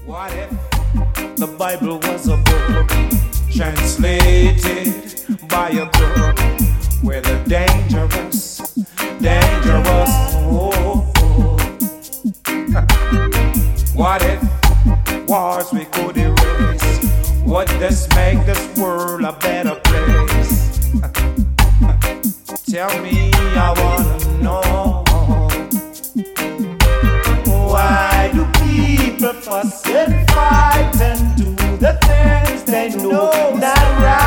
What if the Bible was a book translated by a crook with a dangerous, oh, oh. What if wars we could erase? Would this make this world a better place? Tell me, I wanna know. Why do people fuss and fight and do the things they know not right?